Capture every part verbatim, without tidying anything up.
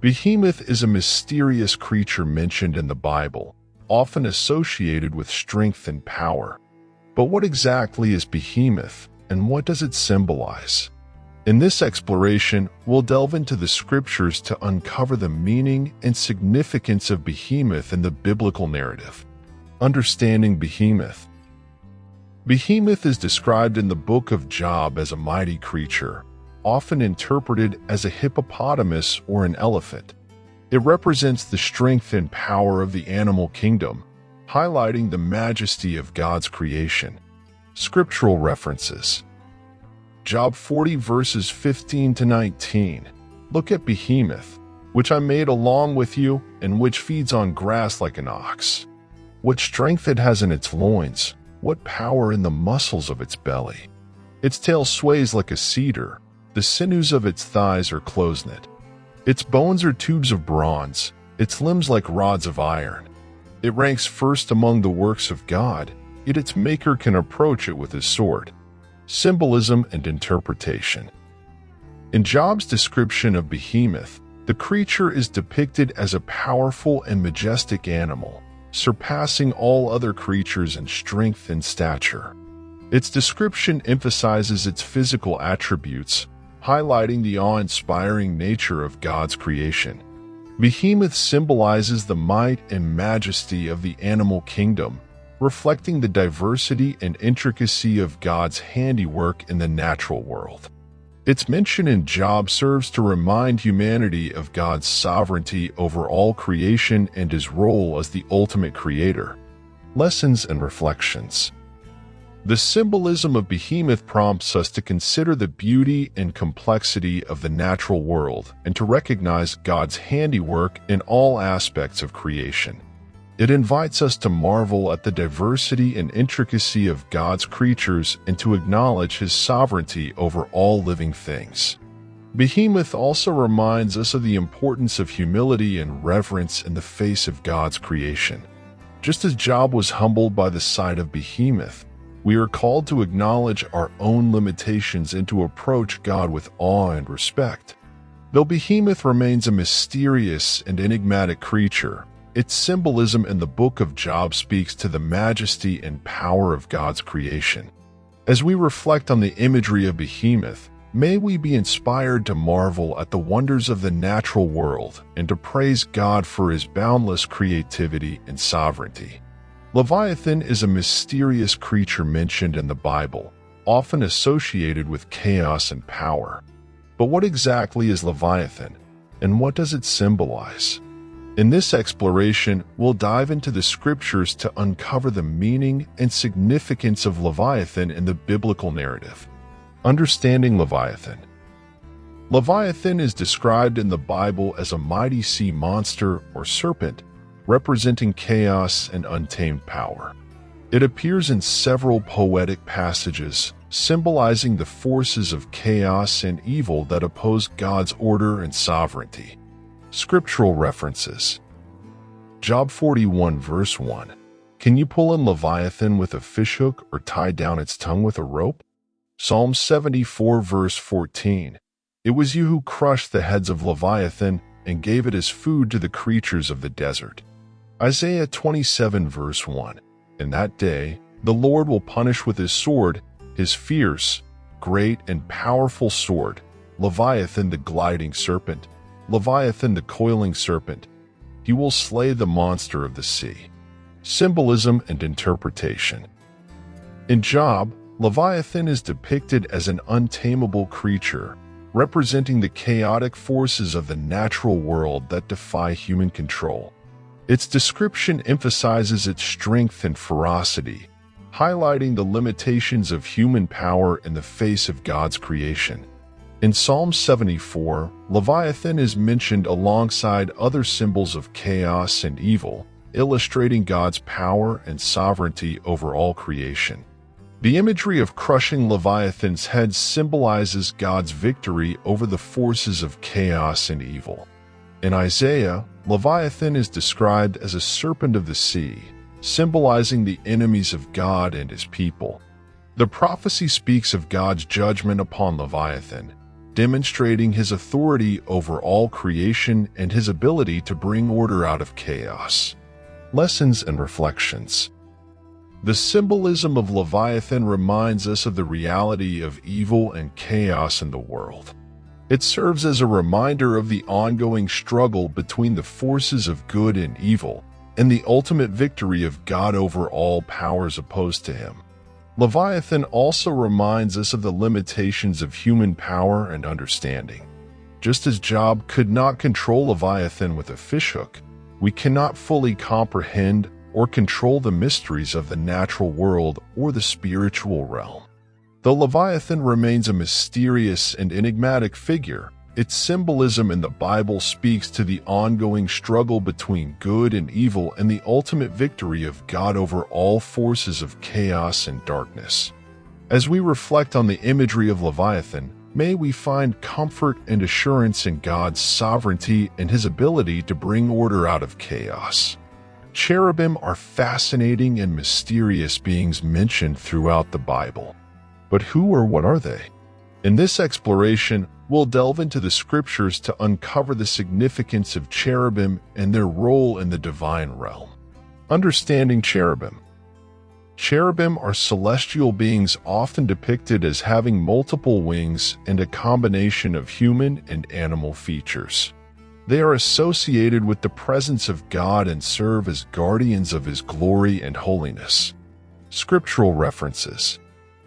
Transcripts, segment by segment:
Behemoth is a mysterious creature mentioned in the Bible, often associated with strength and power. But what exactly is Behemoth, and what does it symbolize? In this exploration, we'll delve into the scriptures to uncover the meaning and significance of Behemoth in the biblical narrative. Understanding Behemoth. Behemoth is described in the book of Job as a mighty creature, often interpreted as a hippopotamus or an elephant. It represents the strength and power of the animal kingdom, highlighting the majesty of God's creation. Scriptural references. Job forty verses fifteen to nineteen. Look at Behemoth, which I made along with you, and which feeds on grass like an ox. What strength it has in its loins, what power in the muscles of its belly. Its tail sways like a cedar, the sinews of its thighs are close-knit. Its bones are tubes of bronze, its limbs like rods of iron. It ranks first among the works of God, yet its maker can approach it with his sword. Symbolism and interpretation. In Job's description of Behemoth, the creature is depicted as a powerful and majestic animal, surpassing all other creatures in strength and stature. Its description emphasizes its physical attributes, highlighting the awe-inspiring nature of God's creation. Behemoth symbolizes the might and majesty of the animal kingdom, reflecting the diversity and intricacy of God's handiwork in the natural world. Its mention in Job serves to remind humanity of God's sovereignty over all creation and his role as the ultimate creator. Lessons and reflections. The symbolism of Behemoth prompts us to consider the beauty and complexity of the natural world and to recognize God's handiwork in all aspects of creation. It invites us to marvel at the diversity and intricacy of God's creatures and to acknowledge his sovereignty over all living things. Behemoth also reminds us of the importance of humility and reverence in the face of God's creation. Just as Job was humbled by the sight of Behemoth, we are called to acknowledge our own limitations and to approach God with awe and respect. Though Behemoth remains a mysterious and enigmatic creature, its symbolism in the book of Job speaks to the majesty and power of God's creation. As we reflect on the imagery of Behemoth, may we be inspired to marvel at the wonders of the natural world and to praise God for his boundless creativity and sovereignty. Leviathan is a mysterious creature mentioned in the Bible, often associated with chaos and power. But what exactly is Leviathan, and what does it symbolize? In this exploration, we'll dive into the scriptures to uncover the meaning and significance of Leviathan in the biblical narrative. Understanding Leviathan. Leviathan is described in the Bible as a mighty sea monster or serpent, representing chaos and untamed power. It appears in several poetic passages, symbolizing the forces of chaos and evil that oppose God's order and sovereignty. Scriptural references. Job forty-one verse one. Can you pull in Leviathan with a fishhook or tie down its tongue with a rope? Psalm seventy-four verse fourteen. It was you who crushed the heads of Leviathan and gave it as food to the creatures of the desert. Isaiah twenty-seven verse one. In that day, the Lord will punish with his sword, his fierce, great and powerful sword, Leviathan the gliding serpent, Leviathan the coiling serpent. He will slay the monster of the sea. Symbolism and interpretation. In Job, Leviathan is depicted as an untamable creature, representing the chaotic forces of the natural world that defy human control. Its description emphasizes its strength and ferocity, highlighting the limitations of human power in the face of God's creation. In Psalm seventy-four, Leviathan is mentioned alongside other symbols of chaos and evil, illustrating God's power and sovereignty over all creation. The imagery of crushing Leviathan's head symbolizes God's victory over the forces of chaos and evil. In Isaiah, Leviathan is described as a serpent of the sea, symbolizing the enemies of God and his people. The prophecy speaks of God's judgment upon Leviathan, demonstrating his authority over all creation and his ability to bring order out of chaos. Lessons and reflections. The symbolism of Leviathan reminds us of the reality of evil and chaos in the world. It serves as a reminder of the ongoing struggle between the forces of good and evil, and the ultimate victory of God over all powers opposed to him. Leviathan also reminds us of the limitations of human power and understanding. Just as Job could not control Leviathan with a fishhook, we cannot fully comprehend or control the mysteries of the natural world or the spiritual realm. Though Leviathan remains a mysterious and enigmatic figure, its symbolism in the Bible speaks to the ongoing struggle between good and evil and the ultimate victory of God over all forces of chaos and darkness. As we reflect on the imagery of Leviathan, may we find comfort and assurance in God's sovereignty and his ability to bring order out of chaos. Cherubim are fascinating and mysterious beings mentioned throughout the Bible. But who or what are they? In this exploration, we'll delve into the scriptures to uncover the significance of cherubim and their role in the divine realm. Understanding cherubim. Cherubim are celestial beings often depicted as having multiple wings and a combination of human and animal features. They are associated with the presence of God and serve as guardians of his glory and holiness. Scriptural references.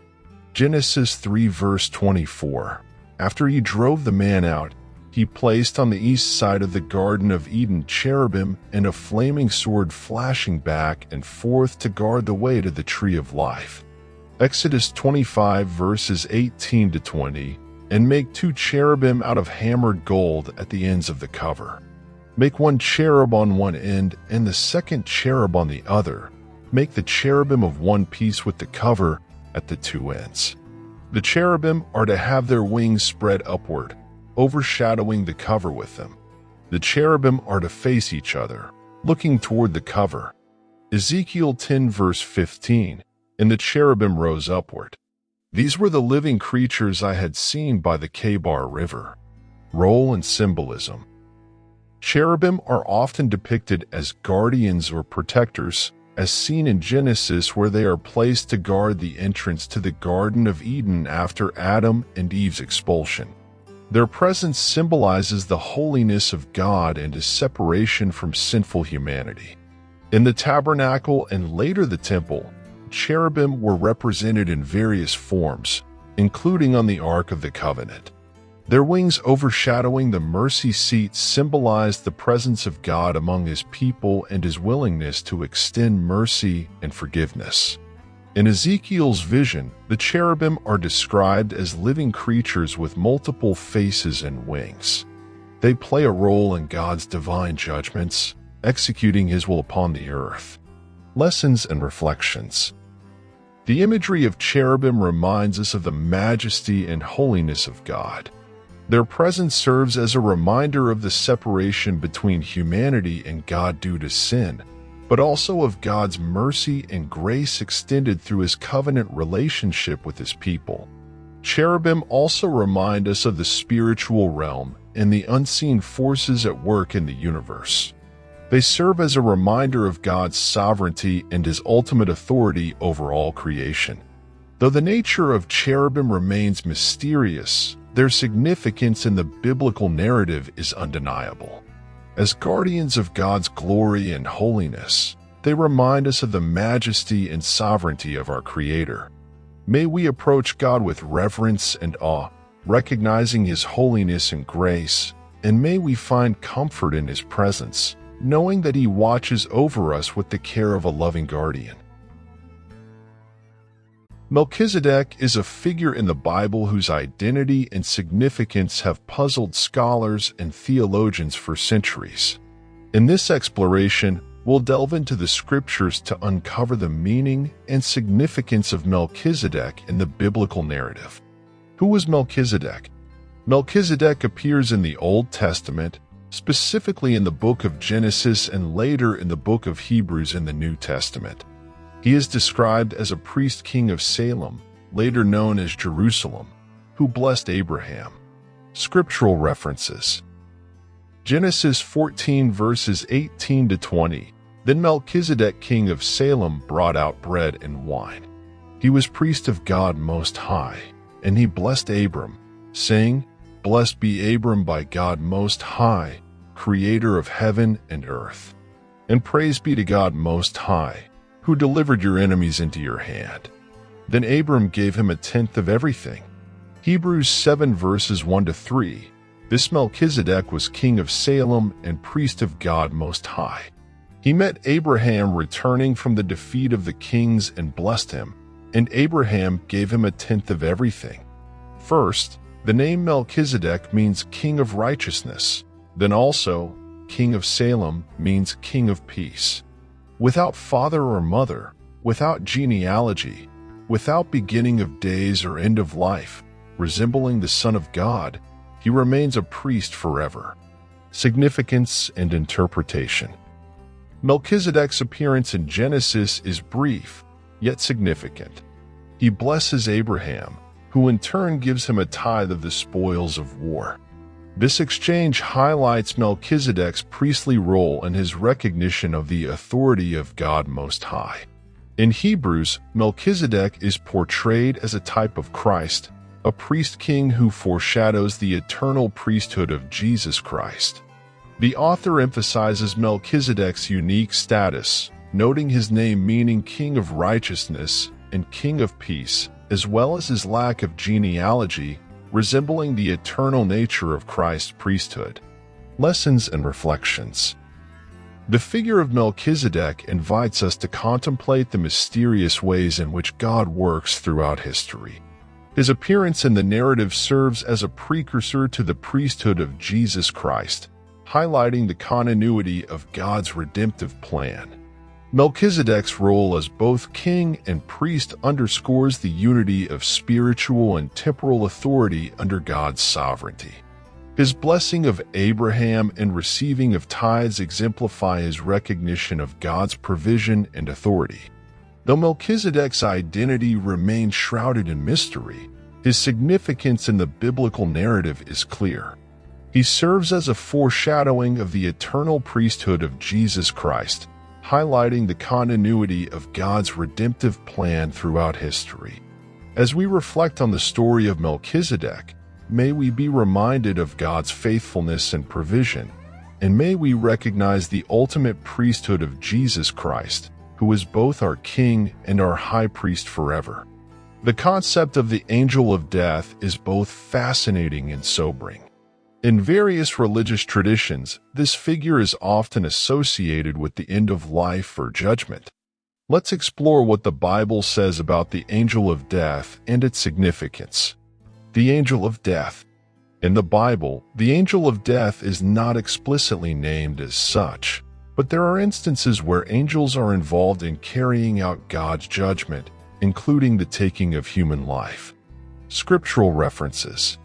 Genesis three verse twenty-four. After he drove the man out, he placed on the east side of the Garden of Eden cherubim and a flaming sword flashing back and forth to guard the way to the tree of life. Exodus twenty-five verses eighteen to twenty. And make two cherubim out of hammered gold at the ends of the cover. Make one cherub on one end and the second cherub on the other. Make the cherubim of one piece with the cover at the two ends. The cherubim are to have their wings spread upward, overshadowing the cover with them. The cherubim are to face each other, looking toward the cover. Ezekiel ten verse fifteen. And the cherubim rose upward. These were the living creatures I had seen by the Kebar River. Role and symbolism. Cherubim are often depicted as guardians or protectors, as seen in Genesis, where they are placed to guard the entrance to the Garden of Eden after Adam and Eve's expulsion. Their presence symbolizes the holiness of God and his separation from sinful humanity. In the tabernacle and later the temple, cherubim were represented in various forms, including on the Ark of the Covenant. Their wings overshadowing the mercy seat symbolized the presence of God among his people and his willingness to extend mercy and forgiveness. In Ezekiel's vision, the cherubim are described as living creatures with multiple faces and wings. They play a role in God's divine judgments, executing his will upon the earth. Lessons and reflections. The imagery of cherubim reminds us of the majesty and holiness of God. Their presence serves as a reminder of the separation between humanity and God due to sin, but also of God's mercy and grace extended through his covenant relationship with his people. Cherubim also remind us of the spiritual realm and the unseen forces at work in the universe. They serve as a reminder of God's sovereignty and his ultimate authority over all creation. Though the nature of cherubim remains mysterious, their significance in the biblical narrative is undeniable. As guardians of God's glory and holiness, they remind us of the majesty and sovereignty of our Creator. May we approach God with reverence and awe, recognizing his holiness and grace, and may we find comfort in his presence, knowing that he watches over us with the care of a loving guardian. Melchizedek is a figure in the Bible whose identity and significance have puzzled scholars and theologians for centuries. In this exploration, we'll delve into the scriptures to uncover the meaning and significance of Melchizedek in the biblical narrative. Who was Melchizedek? Melchizedek appears in the Old Testament, specifically in the book of Genesis and later in the book of Hebrews in the New Testament. He is described as a priest king of Salem, later known as Jerusalem, who blessed Abraham. Scriptural references. Genesis fourteen verses eighteen to twenty. Then Melchizedek king of Salem brought out bread and wine. He was priest of God Most High, and he blessed Abram, saying, Blessed be Abram by God Most High, creator of heaven and earth. And praise be to God Most High, who delivered your enemies into your hand. Then Abram gave him a tenth of everything. Hebrews seven verses one to three. This Melchizedek was king of Salem and priest of God Most High. He met Abraham returning from the defeat of the kings and blessed him, and Abraham gave him a tenth of everything. First, the name Melchizedek means king of righteousness. Then also, king of Salem means king of peace. Without father or mother, without genealogy, without beginning of days or end of life, resembling the Son of God, he remains a priest forever. Significance and interpretation. Melchizedek's appearance in Genesis is brief, yet significant. He blesses Abraham, who in turn gives him a tithe of the spoils of war. This exchange highlights Melchizedek's priestly role and his recognition of the authority of God Most High. In Hebrews, Melchizedek is portrayed as a type of Christ, a priest-king who foreshadows the eternal priesthood of Jesus Christ. The author emphasizes Melchizedek's unique status, noting his name meaning King of Righteousness and King of Peace, as well as his lack of genealogy, resembling the eternal nature of Christ's priesthood. Lessons and reflections. The figure of Melchizedek invites us to contemplate the mysterious ways in which God works throughout history. His appearance in the narrative serves as a precursor to the priesthood of Jesus Christ, highlighting the continuity of God's redemptive plan. Melchizedek's role as both king and priest underscores the unity of spiritual and temporal authority under God's sovereignty. His blessing of Abraham and receiving of tithes exemplify his recognition of God's provision and authority. Though Melchizedek's identity remains shrouded in mystery, his significance in the biblical narrative is clear. He serves as a foreshadowing of the eternal priesthood of Jesus Christ, highlighting the continuity of God's redemptive plan throughout history. As we reflect on the story of Melchizedek, may we be reminded of God's faithfulness and provision, and may we recognize the ultimate priesthood of Jesus Christ, who is both our King and our High Priest forever. The concept of the angel of death is both fascinating and sobering. In various religious traditions, this figure is often associated with the end of life or judgment. Let's explore what the Bible says about the angel of death and its significance. The angel of death. In the Bible, the angel of death is not explicitly named as such, but there are instances where angels are involved in carrying out God's judgment, including the taking of human life. Scriptural references.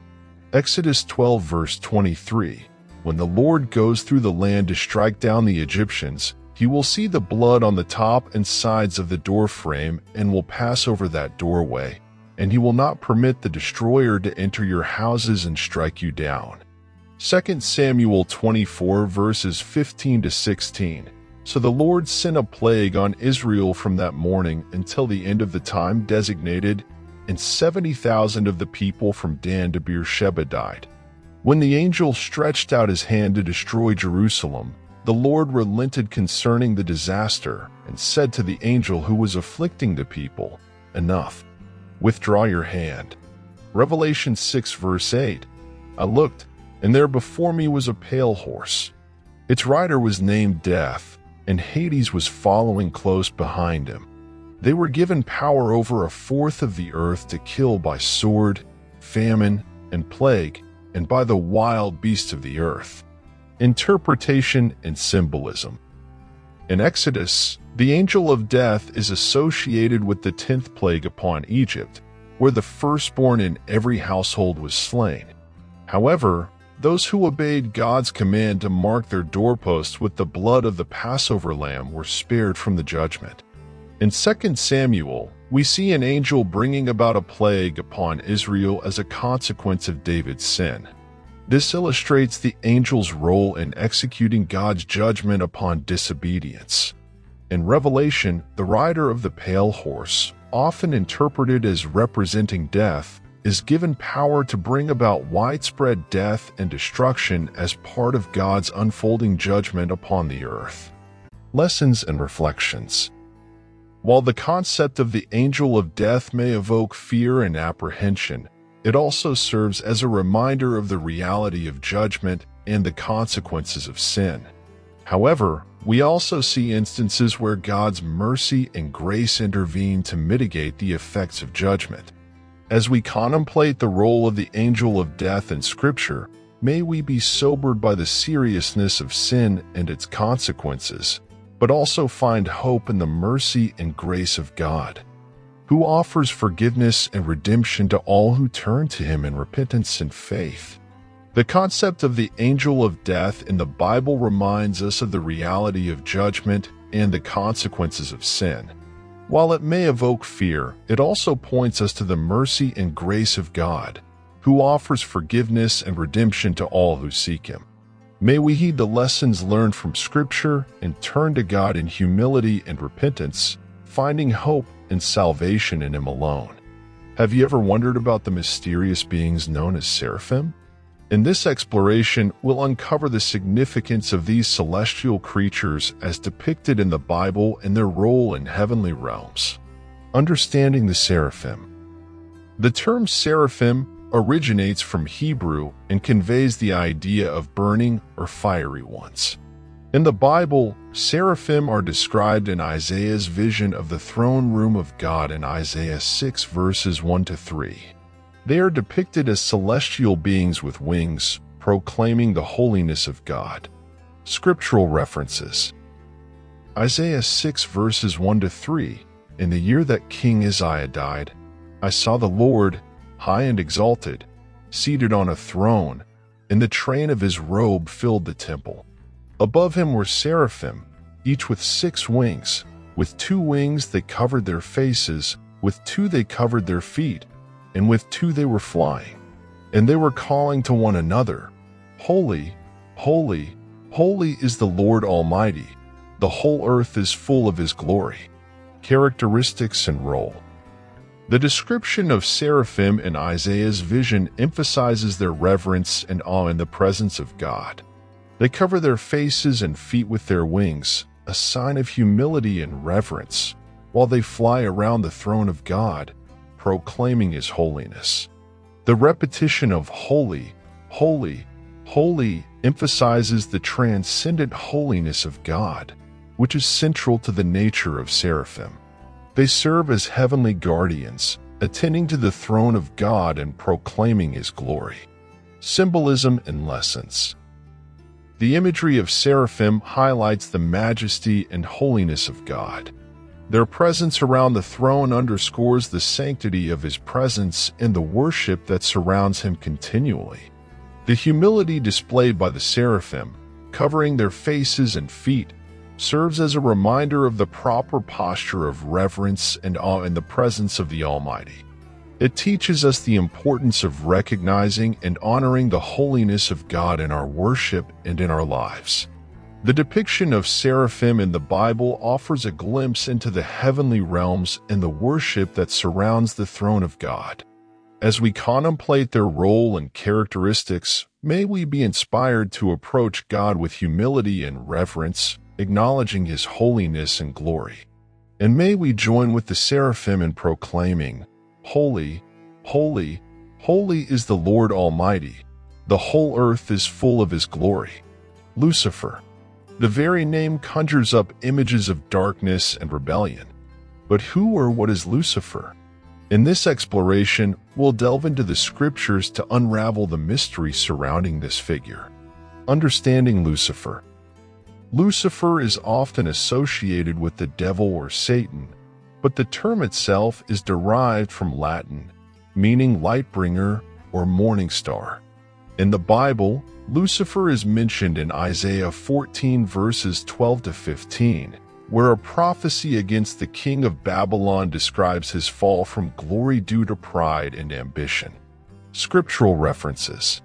Exodus twelve verse twenty-three. When the Lord goes through the land to strike down the Egyptians, he will see the blood on the top and sides of the door frame and will pass over that doorway, and he will not permit the destroyer to enter your houses and strike you down. Second Samuel twenty-four verses fifteen to sixteen. So the Lord sent a plague on Israel from that morning until the end of the time designated, and seventy thousand of the people from Dan to Beersheba died. When the angel stretched out his hand to destroy Jerusalem, the Lord relented concerning the disaster and said to the angel who was afflicting the people, Enough. Withdraw your hand. Revelation six verse eight. I looked, and there before me was a pale horse. Its rider was named Death, and Hades was following close behind him. They were given power over a fourth of the earth to kill by sword, famine, and plague, and by the wild beasts of the earth. Interpretation and symbolism. In Exodus, the angel of death is associated with the tenth plague upon Egypt, where the firstborn in every household was slain. However, those who obeyed God's command to mark their doorposts with the blood of the Passover lamb were spared from the judgment. In Second Samuel, we see an angel bringing about a plague upon Israel as a consequence of David's sin. This illustrates the angel's role in executing God's judgment upon disobedience. In Revelation, the rider of the pale horse, often interpreted as representing death, is given power to bring about widespread death and destruction as part of God's unfolding judgment upon the earth. Lessons and reflections. While the concept of the angel of death may evoke fear and apprehension, it also serves as a reminder of the reality of judgment and the consequences of sin. However, we also see instances where God's mercy and grace intervene to mitigate the effects of judgment. As we contemplate the role of the angel of death in Scripture, may we be sobered by the seriousness of sin and its consequences, but also find hope in the mercy and grace of God, who offers forgiveness and redemption to all who turn to Him in repentance and faith. The concept of the angel of death in the Bible reminds us of the reality of judgment and the consequences of sin. While it may evoke fear, it also points us to the mercy and grace of God, who offers forgiveness and redemption to all who seek Him. May we heed the lessons learned from Scripture and turn to God in humility and repentance, finding hope and salvation in Him alone. Have you ever wondered about the mysterious beings known as seraphim? In this exploration, we'll uncover the significance of these celestial creatures as depicted in the Bible and their role in heavenly realms. Understanding the seraphim. The term seraphim originates from Hebrew and conveys the idea of burning or fiery ones. In the Bible, seraphim are described in Isaiah's vision of the throne room of God in Isaiah six verses one to three. They are depicted as celestial beings with wings, proclaiming the holiness of God. Scriptural references. Isaiah six verses one to three. In the year that King Uzziah died, I saw the Lord, high and exalted, seated on a throne, and the train of his robe filled the temple. Above him were seraphim, each with six wings. With two wings they covered their faces, with two they covered their feet, and with two they were flying. And they were calling to one another, Holy, holy, holy is the Lord Almighty. The whole earth is full of His glory. Characteristics and role. The description of seraphim in Isaiah's vision emphasizes their reverence and awe in the presence of God. They cover their faces and feet with their wings, a sign of humility and reverence, while they fly around the throne of God, proclaiming His holiness. The repetition of holy, holy, holy emphasizes the transcendent holiness of God, which is central to the nature of seraphim. They serve as heavenly guardians, attending to the throne of God and proclaiming His glory. Symbolism and lessons. The imagery of seraphim highlights the majesty and holiness of God. Their presence around the throne underscores the sanctity of His presence and the worship that surrounds Him continually. The humility displayed by the seraphim, covering their faces and feet, serves as a reminder of the proper posture of reverence and awe in the presence of the Almighty. It teaches us the importance of recognizing and honoring the holiness of God in our worship and in our lives. The depiction of seraphim in the Bible offers a glimpse into the heavenly realms and the worship that surrounds the throne of God. As we contemplate their role and characteristics, may we be inspired to approach God with humility and reverence, acknowledging His holiness and glory. And may we join with the seraphim in proclaiming, Holy, holy, holy is the Lord Almighty. The whole earth is full of His glory. Lucifer. The very name conjures up images of darkness and rebellion. But who or what is Lucifer? In this exploration, we'll delve into the Scriptures to unravel the mystery surrounding this figure. Understanding Lucifer. Lucifer is often associated with the devil or Satan, but the term itself is derived from Latin, meaning light bringer or morning star. In the Bible, Lucifer is mentioned in Isaiah fourteen verses twelve to fifteen, where a prophecy against the king of Babylon describes his fall from glory due to pride and ambition. Scriptural references: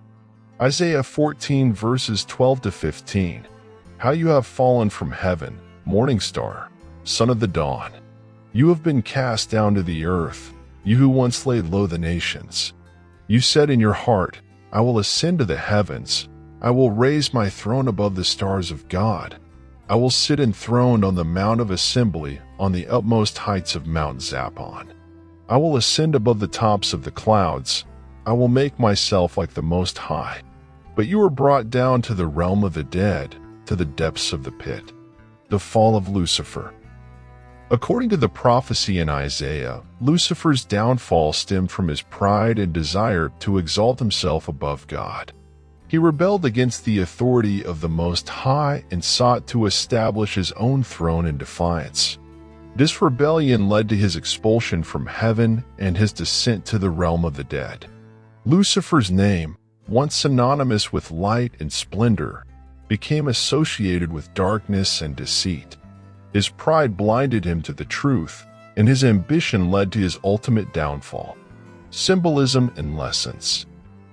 Isaiah fourteen verses twelve to fifteen. How you have fallen from heaven, morning star, son of the dawn. You have been cast down to the earth, you who once laid low the nations. You said in your heart, I will ascend to the heavens. I will raise my throne above the stars of God. I will sit enthroned on the mount of assembly on the utmost heights of Mount Zaphon. I will ascend above the tops of the clouds. I will make myself like the Most High. But you were brought down to the realm of the dead, to the depths of the pit. The fall of Lucifer. According to the prophecy in Isaiah, Lucifer's downfall stemmed from his pride and desire to exalt himself above God. He rebelled against the authority of the Most High and sought to establish his own throne in defiance. This rebellion led to his expulsion from heaven and his descent to the realm of the dead. Lucifer's name, once synonymous with light and splendor, became associated with darkness and deceit. His pride blinded him to the truth, and his ambition led to his ultimate downfall. Symbolism and lessons.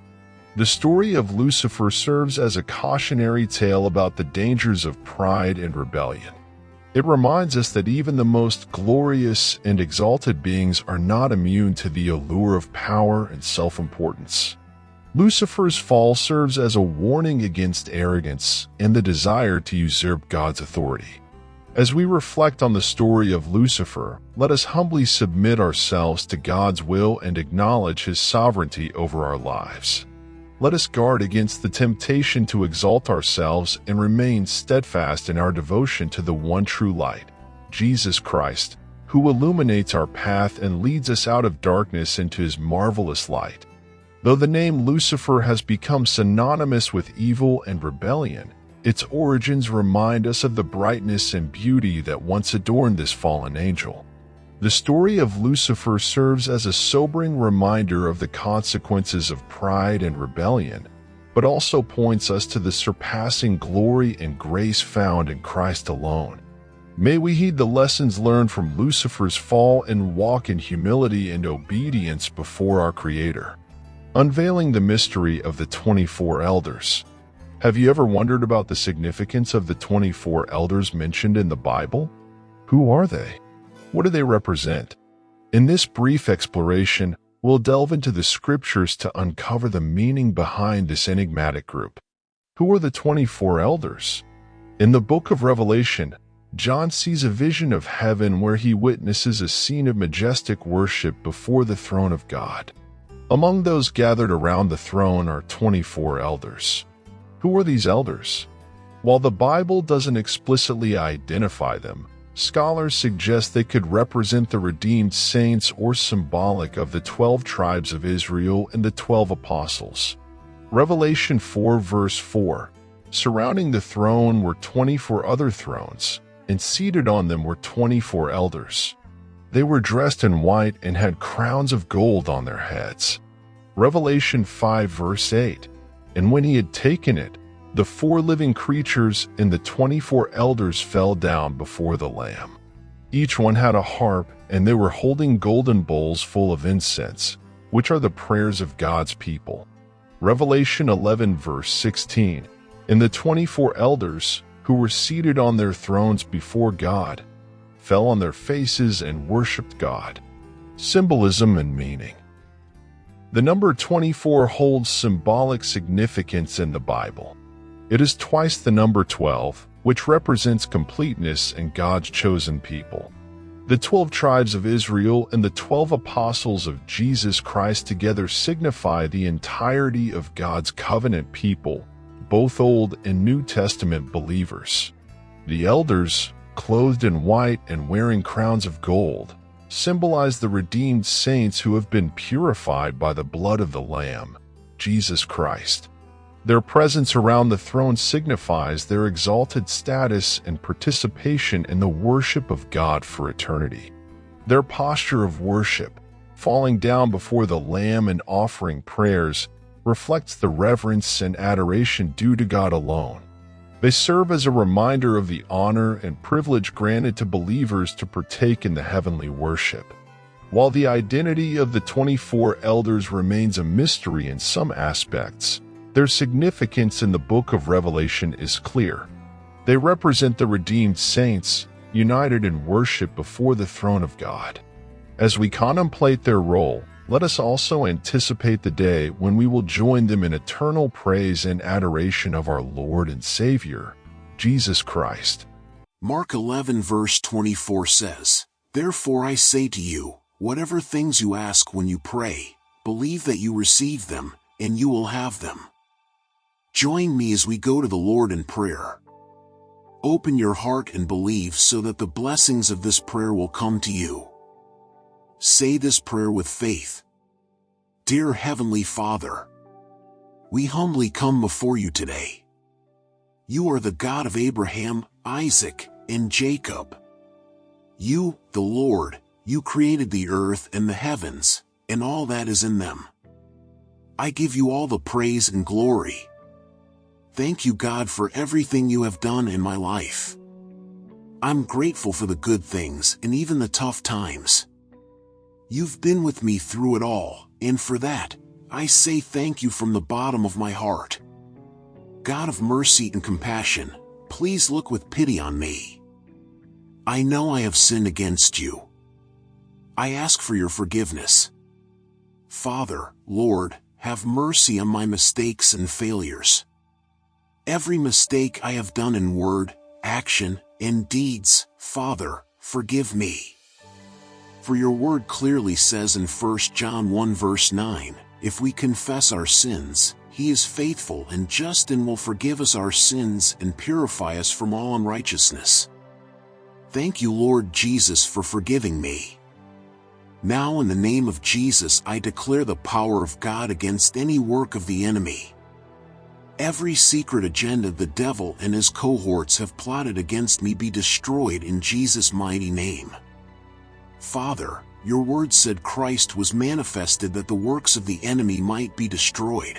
The story of Lucifer serves as a cautionary tale about the dangers of pride and rebellion. It reminds us that even the most glorious and exalted beings are not immune to the allure of power and self-importance. Lucifer's fall serves as a warning against arrogance and the desire to usurp God's authority. As we reflect on the story of Lucifer, let us humbly submit ourselves to God's will and acknowledge His sovereignty over our lives. Let us guard against the temptation to exalt ourselves and remain steadfast in our devotion to the one true light, Jesus Christ, who illuminates our path and leads us out of darkness into His marvelous light. Though the name Lucifer has become synonymous with evil and rebellion, its origins remind us of the brightness and beauty that once adorned this fallen angel. The story of Lucifer serves as a sobering reminder of the consequences of pride and rebellion, but also points us to the surpassing glory and grace found in Christ alone. May we heed the lessons learned from Lucifer's fall and walk in humility and obedience before our Creator. Unveiling the mystery of the twenty-four elders. Have you ever wondered about the significance of the twenty-four elders mentioned in the Bible? Who are they? What do they represent? In this brief exploration, we'll delve into the scriptures to uncover the meaning behind this enigmatic group. Who are the twenty-four elders? In the book of Revelation, John sees a vision of heaven where he witnesses a scene of majestic worship before the throne of God. Among those gathered around the throne are twenty-four elders. Who are these elders? While the Bible doesn't explicitly identify them, scholars suggest they could represent the redeemed saints or symbolic of the twelve tribes of Israel and the twelve apostles. Revelation four verse four, surrounding the throne were twenty-four other thrones, and seated on them were twenty-four elders. They were dressed in white and had crowns of gold on their heads. Revelation five verse eight, and when he had taken it, the four living creatures and the twenty-four elders fell down before the Lamb. Each one had a harp, and they were holding golden bowls full of incense, which are the prayers of God's people. Revelation eleven verse sixteen, and the twenty-four elders, who were seated on their thrones before God, fell on their faces and worshipped God. Symbolism and meaning. The number twenty-four holds symbolic significance in the Bible. It is twice the number twelve, which represents completeness and God's chosen people. The twelve tribes of Israel and the twelve apostles of Jesus Christ together signify the entirety of God's covenant people, both Old and New Testament believers. The elders, clothed in white and wearing crowns of gold, symbolize the redeemed saints who have been purified by the blood of the Lamb, Jesus Christ. Their presence around the throne signifies their exalted status and participation in the worship of God for eternity. Their posture of worship, falling down before the Lamb and offering prayers, reflects the reverence and adoration due to God alone. They serve as a reminder of the honor and privilege granted to believers to partake in the heavenly worship. While the identity of the twenty-four elders remains a mystery in some aspects, their significance in the book of Revelation is clear. They represent the redeemed saints, united in worship before the throne of God. As we contemplate their role, let us also anticipate the day when we will join them in eternal praise and adoration of our Lord and Savior, Jesus Christ. Mark eleven verse twenty-four says, "Therefore I say to you, whatever things you ask when you pray, believe that you receive them, and you will have them." Join me as we go to the Lord in prayer. Open your heart and believe so that the blessings of this prayer will come to you. Say this prayer with faith. Dear Heavenly Father, we humbly come before you today. You are the God of Abraham, Isaac, and Jacob. You, the Lord, you created the earth and the heavens, and all that is in them. I give you all the praise and glory. Thank you, God, for everything you have done in my life. I'm grateful for the good things and even the tough times. You've been with me through it all, and for that, I say thank you from the bottom of my heart. God of mercy and compassion, please look with pity on me. I know I have sinned against you. I ask for your forgiveness. Father, Lord, have mercy on my mistakes and failures. Every mistake I have done in word, action, and deeds, Father, forgive me. For your word clearly says in First John one verse nine, if we confess our sins, he is faithful and just and will forgive us our sins and purify us from all unrighteousness. Thank you, Lord Jesus, for forgiving me. Now in the name of Jesus I declare the power of God against any work of the enemy. Every secret agenda the devil and his cohorts have plotted against me be destroyed in Jesus' mighty name. Father, your word said Christ was manifested that the works of the enemy might be destroyed.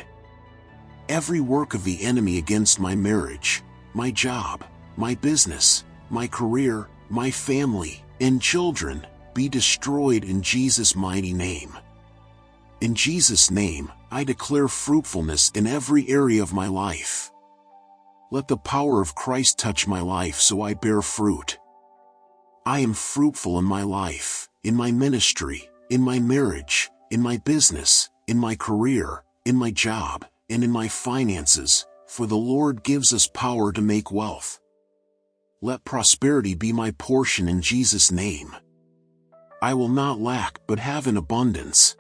Every work of the enemy against my marriage, my job, my business, my career, my family, and children, be destroyed in Jesus' mighty name. In Jesus' name, I declare fruitfulness in every area of my life. Let the power of Christ touch my life so I bear fruit. I am fruitful in my life, in my ministry, in my marriage, in my business, in my career, in my job, and in my finances, for the Lord gives us power to make wealth. Let prosperity be my portion in Jesus' name. I will not lack but have in abundance.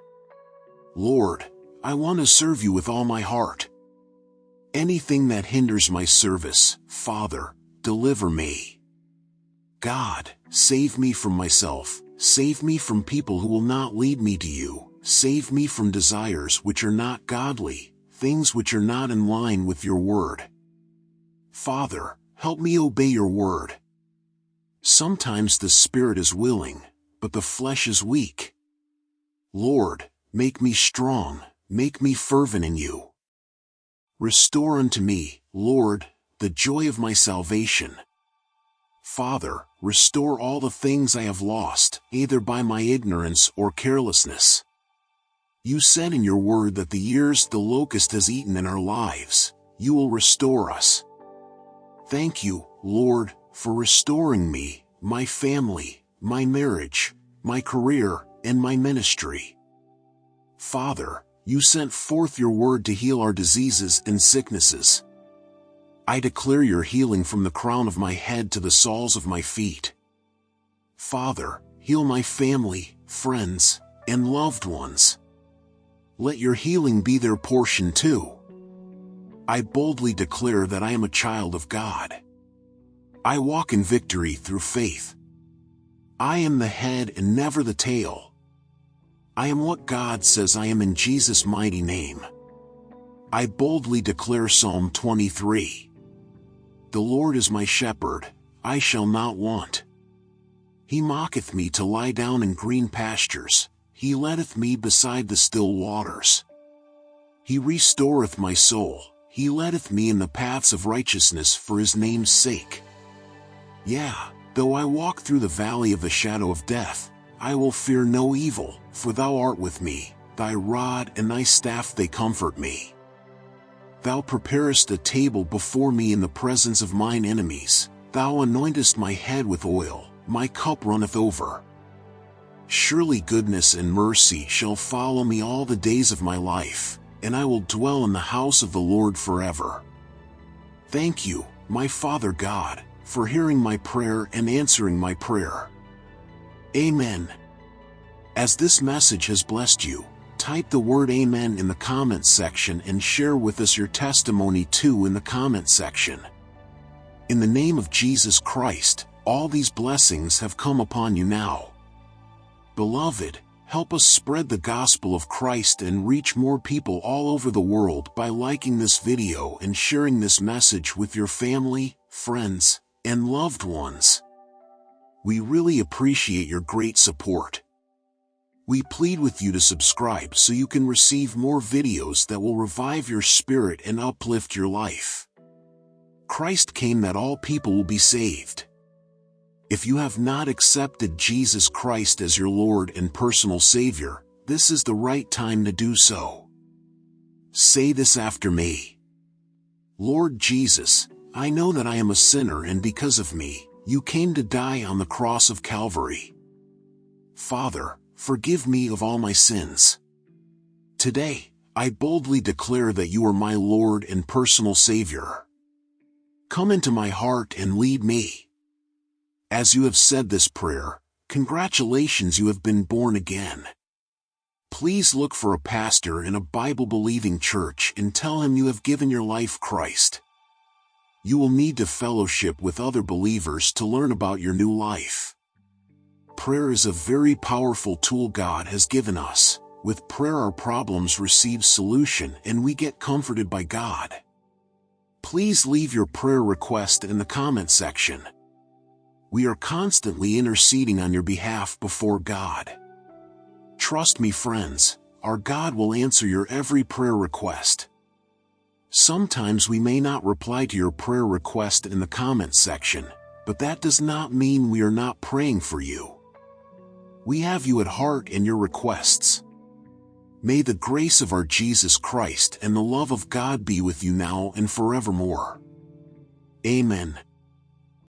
Lord, I want to serve you with all my heart. Anything that hinders my service, Father, deliver me. God, save me from myself, save me from people who will not lead me to you, save me from desires which are not godly, things which are not in line with your word. Father, help me obey your word. Sometimes the spirit is willing, but the flesh is weak. Lord, make me strong, make me fervent in you. Restore unto me, Lord, the joy of my salvation. Father, restore all the things I have lost, either by my ignorance or carelessness. You said in your word that the years the locust has eaten in our lives, you will restore us. Thank you, Lord, for restoring me, my family, my marriage, my career, and my ministry. Father, you sent forth your word to heal our diseases and sicknesses. I declare your healing from the crown of my head to the soles of my feet. Father, heal my family, friends, and loved ones. Let your healing be their portion too. I boldly declare that I am a child of God. I walk in victory through faith. I am the head and never the tail. I am what God says I am in Jesus' mighty name. I boldly declare Psalm twenty-three. The Lord is my shepherd, I shall not want. He maketh me to lie down in green pastures, he leadeth me beside the still waters. He restoreth my soul, He leadeth me in the paths of righteousness for his name's sake. Yea, though I walk through the valley of the shadow of death, I will fear no evil, for thou art with me, thy rod and thy staff they comfort me. Thou preparest a table before me in the presence of mine enemies, thou anointest my head with oil, my cup runneth over. Surely goodness and mercy shall follow me all the days of my life, and I will dwell in the house of the Lord forever. Thank you, my Father God, for hearing my prayer and answering my prayer. Amen. As this message has blessed you, type the word Amen in the comments section and share with us your testimony too in the comments section. In the name of Jesus Christ, all these blessings have come upon you now. Beloved, help us spread the gospel of Christ and reach more people all over the world by liking this video and sharing this message with your family, friends, and loved ones. We really appreciate your great support. We plead with you to subscribe so you can receive more videos that will revive your spirit and uplift your life. Christ came that all people will be saved. If you have not accepted Jesus Christ as your Lord and personal Savior, this is the right time to do so. Say this after me. Lord Jesus, I know that I am a sinner, and because of me, you came to die on the cross of Calvary. Father, forgive me of all my sins. Today, I boldly declare that you are my Lord and personal Savior. Come into my heart and lead me. As you have said this prayer, congratulations, you have been born again. Please look for a pastor in a Bible-believing church and tell him you have given your life to Christ. You will need to fellowship with other believers to learn about your new life. Prayer is a very powerful tool God has given us. With prayer, our problems receive solution and we get comforted by God. Please leave your prayer request in the comment section. We are constantly interceding on your behalf before God. Trust me, friends, our God will answer your every prayer request. Sometimes we may not reply to your prayer request in the comment section, but that does not mean we are not praying for you. We have you at heart and your requests. May the grace of our Jesus Christ and the love of God be with you now and forevermore. Amen.